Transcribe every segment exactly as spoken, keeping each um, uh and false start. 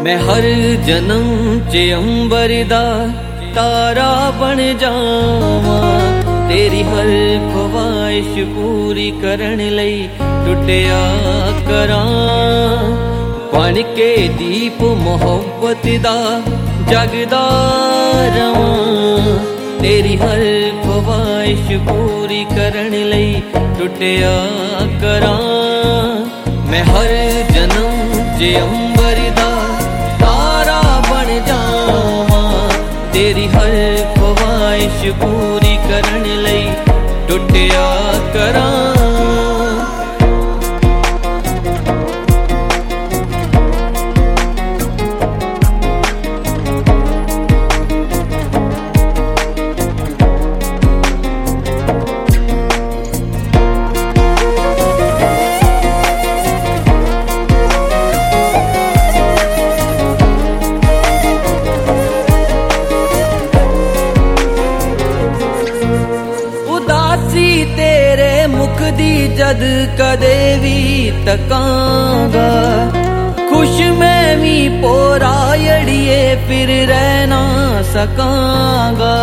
मैं हर जन्म च अंबर दा तारा बन जावां, तेरी हर ख्वाहिश पूरी करन लई टुटिया करां। बन के दीप मोहब्बत दा जगदा रवां, तेरी हर ख्वाहिश पूरी करन लई टुटिया करां। मैं हर जन्म च अंबर दा तारा बन जावां, तेरी हर ख्वाहिश पूरी करन लई टुटिया करां। तेरे मुख दी जद कदे भी तकांगा, खुश मैं भी पोरा यड़िए फिर रह ना सकांगा।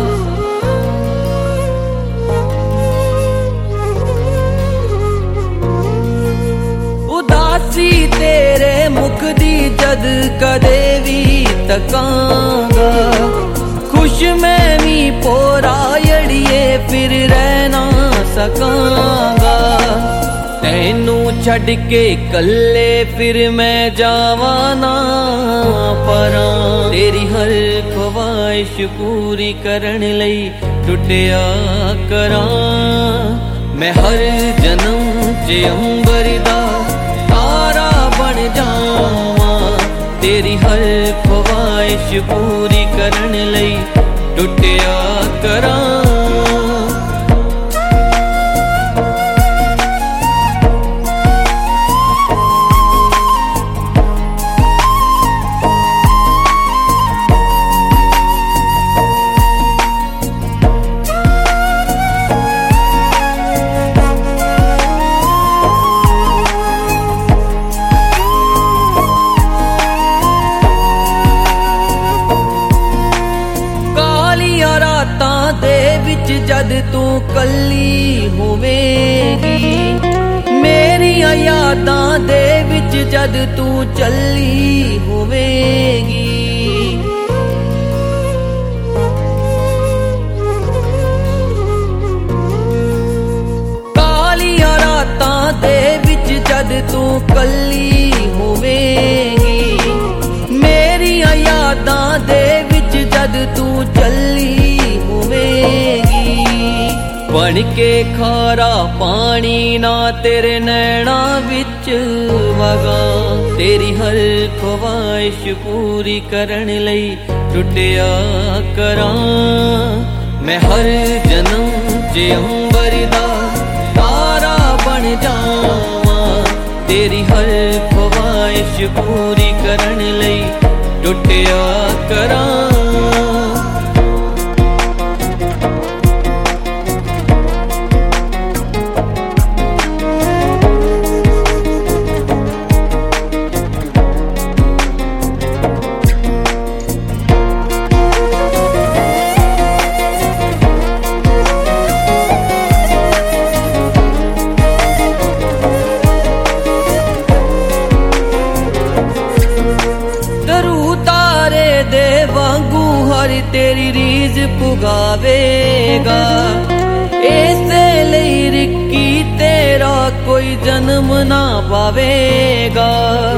उदासी तेरे मुख दी जद कदे भी तकांगा, खुश मैं भी पोरा यड़िए फिर रह ना सकांगा। तैनू छड़ के कल्ले फिर मैं जावां ना परां, तेरी हर ख्वाहिश पूरी करन लई टुटिया करां। मैं हर जन्म च अंबर दा तारा बन जावां, तेरी हर ख्वाहिश पूरी करन लई टुटिया करां। जद तू कल्ली होवेगी, मेरिया यादां दे विच जद तू चली होवेगी। कालियां रातां दे विच जद तू कल्ली होवेगी, मेरिया यादां दे विच जद तू चली होवेगी। बन के खारा पानी ना तेरे नैना विच वगा, तेरी हर ख्वाहिश पूरी करन लई टुटिया करां। मैं हर जन्म च अंबर दा तारा बन जावां, तेरी हर ख्वाहिश पूरी करन लई टुटिया करां। तेरी रीज पुगावेगा, ऐसे लई रिक्की तेरा कोई जन्म ना पावेगा।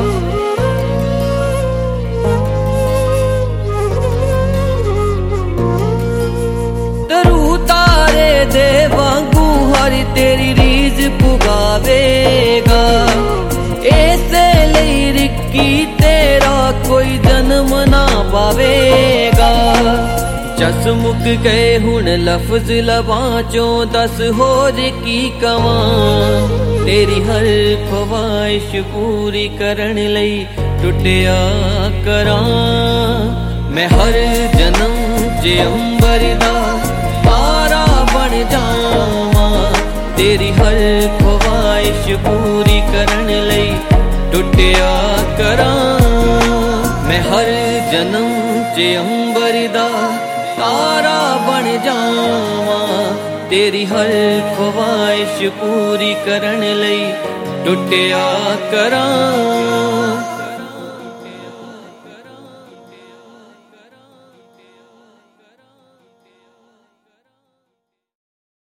तरू तारे दे वांगू हर तेरी रीज पुगावेगा, ऐसे लई रिक्की तेरा कोई जन्म ना पावेगा। जस मुक गए हुण लफ्ज लबां चों, दस होर की कवां, तेरी हर ख्वाहिश पूरी करन लई टुटिया करां। मैं हर जन्म च अंबर दा तारा बन जावां, तेरी हर ख्वाहिश पूरी करन लई टुटिया करां। जन्म च अंबर दा तारा बन जावां तेरी हर ख्वाहिश पूरी करन लई टुटिया करां